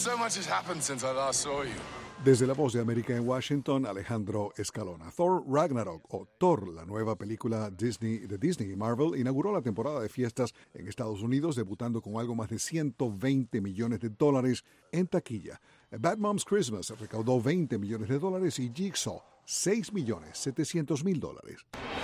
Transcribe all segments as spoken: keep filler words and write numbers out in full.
So much has happened since I last saw you. Desde La Voz de América en Washington, Alejandro Escalona. Thor Ragnarok, o Thor, la nueva película Disney de Disney y Marvel, inauguró la temporada de fiestas en Estados Unidos, debutando con algo más de ciento veinte millones de dólares en taquilla. Bad Moms Christmas recaudó veinte millones de dólares y Jigsaw seis millones setecientos mil dólares.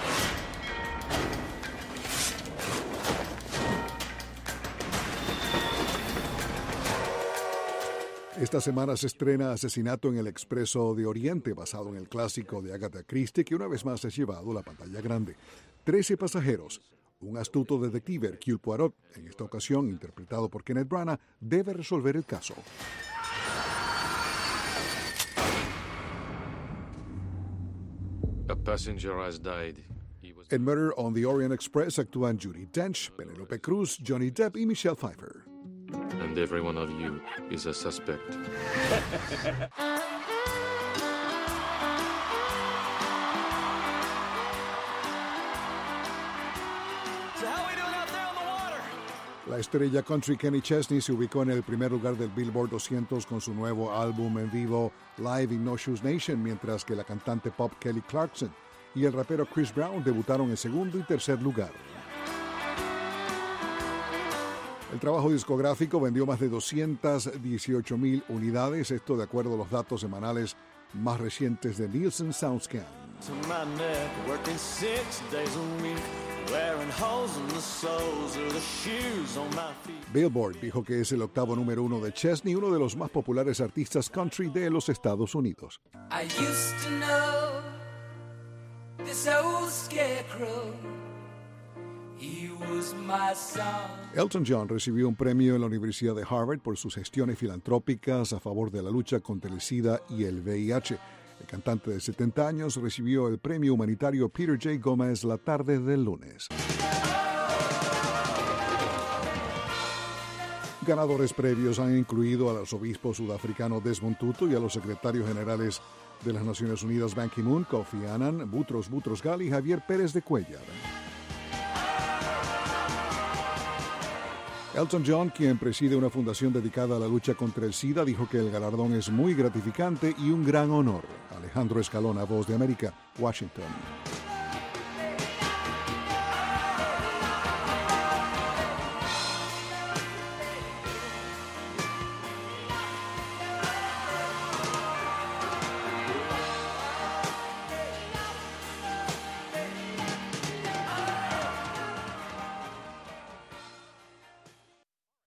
Esta semana se estrena Asesinato en el Expreso de Oriente, basado en el clásico de Agatha Christie, que una vez más ha llevado a la pantalla grande. Trece pasajeros. Un astuto detective, Hercule Poirot, en esta ocasión interpretado por Kenneth Branagh, debe resolver el caso. A passenger has died. En Murder on the Orient Express actúan Judi Dench, Penélope Cruz, Johnny Depp y Michelle Pfeiffer. And every one of you is a suspect. La estrella country Kenny Chesney se ubicó en el primer lugar del Billboard doscientos con su nuevo álbum en vivo Live in No Shoes Nation, mientras que la cantante pop Kelly Clarkson y el rapero Chris Brown debutaron en segundo y tercer lugar. El trabajo discográfico vendió más de doscientas dieciocho mil unidades, esto de acuerdo a los datos semanales más recientes de Nielsen SoundScan. Billboard dijo que es el octavo número uno de Chesney, uno de los más populares artistas country de los Estados Unidos. I used to know this old scarecrow. He was my son. Elton John recibió un premio en la Universidad de Harvard por sus gestiones filantrópicas a favor de la lucha contra el SIDA y el V I H. El cantante de setenta años recibió el premio humanitario Peter J. Gómez la tarde del lunes. Ganadores previos han incluido al arzobispo sudafricano Desmond Tutu y a los secretarios generales de las Naciones Unidas Ban Ki-moon, Kofi Annan, Boutros Boutros-Ghali y Javier Pérez de Cuéllar. Elton John, quien preside una fundación dedicada a la lucha contra el SIDA, dijo que el galardón es muy gratificante y un gran honor. Alejandro Escalona, Voz de América, Washington.